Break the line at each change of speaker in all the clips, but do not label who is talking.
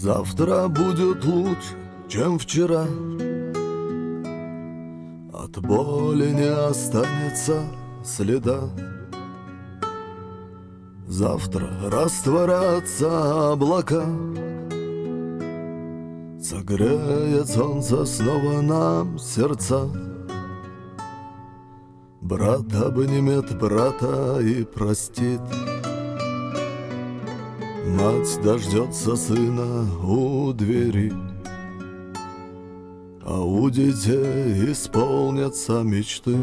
Завтра будет лучше, чем вчера. От боли не останется следа. Завтра растворятся облака. Согреет солнце снова нам сердца. Брат обнимет брата и простит. Мать дождется сына у двери, а у детей исполнятся мечты.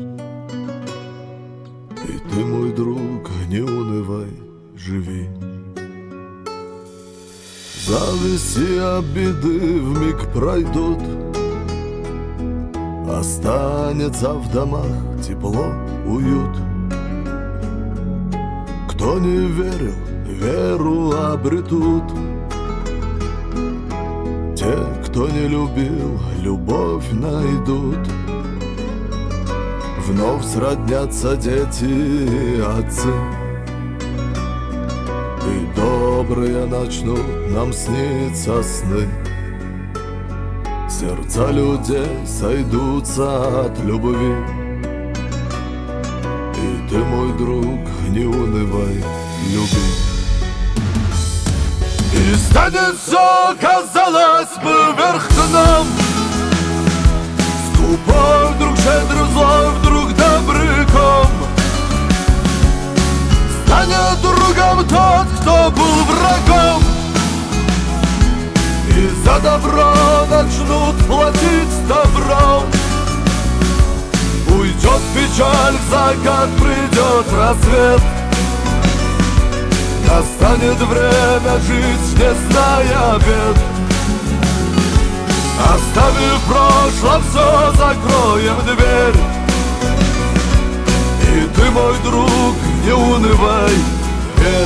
И ты, мой друг, не унывай, живи. Зависть и обиды вмиг пройдут. Останется в домах тепло, уют. Кто не верил, веру обретут. Те, кто не любил, любовь найдут. Вновь сроднятся дети и отцы, и добрые начнут нам сниться сны. Сердца людей сойдутся от любви. И ты, мой друг, не унывай, люби. И станет все, казалось бы, вверх дном. Скупой вдруг щедрый, злой вдруг добряком. Станет другом тот, кто был врагом. И за добро начнут платить добром. Уйдет печаль в закат, придет рассвет. Настанет время жить, не зная бед. Оставив прошлое, все, закроем дверь. И ты, мой друг, не унывай, верь.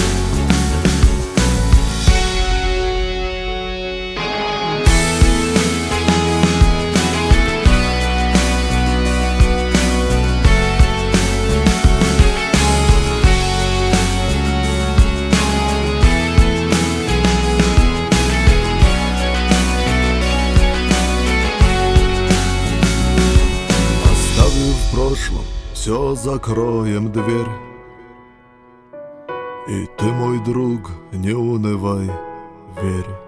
В прошлом все, закроем дверь. И ты, мой друг, не унывай, верь.